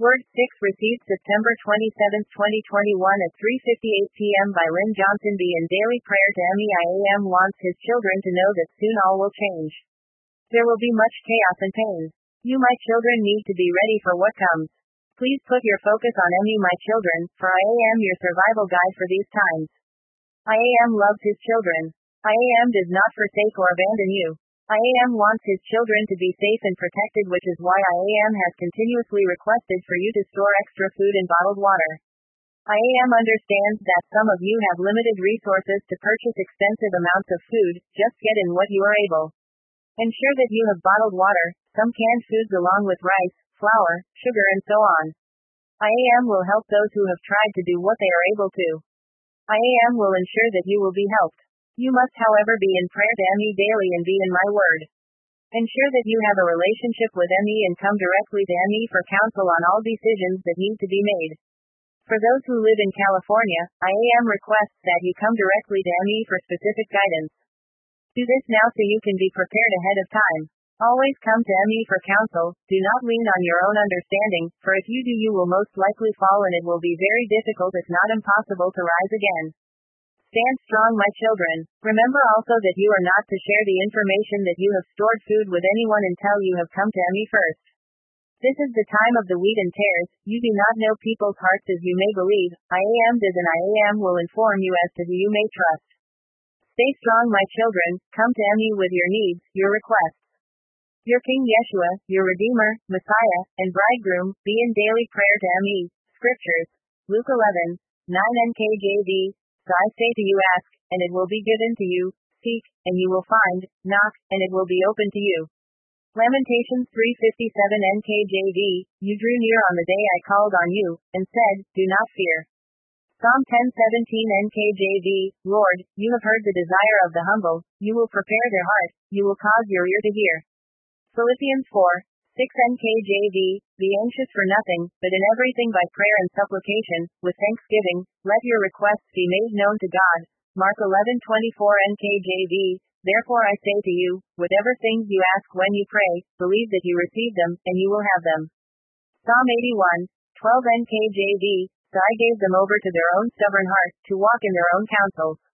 Word 6 received September 27, 2021 at 3:58 p.m. by Lynn Johnson B. In daily prayer to MEIAM wants his children to know that soon all will change. There will be much chaos and pain. You, my children, need to be ready for what comes. Please put your focus on ME, my children, for I am your survival guide for these times. IAM loves his children. IAM does not forsake or abandon you. IAM wants his children to be safe and protected, which is why IAM has continuously requested for you to store extra food and bottled water. IAM understands that some of you have limited resources to purchase extensive amounts of food. Just get in what you are able. Ensure that you have bottled water, some canned foods along with rice, flour, sugar and so on. IAM will help those who have tried to do what they are able to. IAM will ensure that you will be helped. You must, however, be in prayer to ME daily and be in my word. Ensure that you have a relationship with ME and come directly to ME for counsel on all decisions that need to be made. For those who live in California, IAM requests that you come directly to ME for specific guidance. Do this now so you can be prepared ahead of time. Always come to ME for counsel. Do not lean on your own understanding, for if you do, you will most likely fall and it will be very difficult, if not impossible, to rise again. Stand strong, my children. Remember also that you are not to share the information that you have stored food with anyone until you have come to ME first. This is the time of the wheat and tares. You do not know people's hearts as you may believe. IAM does, and IAM will inform you as to who you may trust. Stay strong, my children. Come to ME with your needs, your requests. Your King Yeshua, your Redeemer, Messiah, and Bridegroom, be in daily prayer to ME. Scriptures. Luke 11, 9 NKJV. So I say to you, ask, and it will be given to you, seek, and you will find, knock, and it will be open to you. Lamentations 3:57 NKJV, you drew near on the day I called on you, and said, do not fear. Psalm 10:17 NKJV, Lord, you have heard the desire of the humble, you will prepare their heart, you will cause your ear to hear. Philippians 4:6 NKJV, be anxious for nothing, but in everything by prayer and supplication, with thanksgiving, let your requests be made known to God. Mark 11:24 NKJV, therefore I say to you, whatever things you ask when you pray, believe that you receive them, and you will have them. Psalm 81:12 NKJV, so I gave them over to their own stubborn heart, to walk in their own counsels.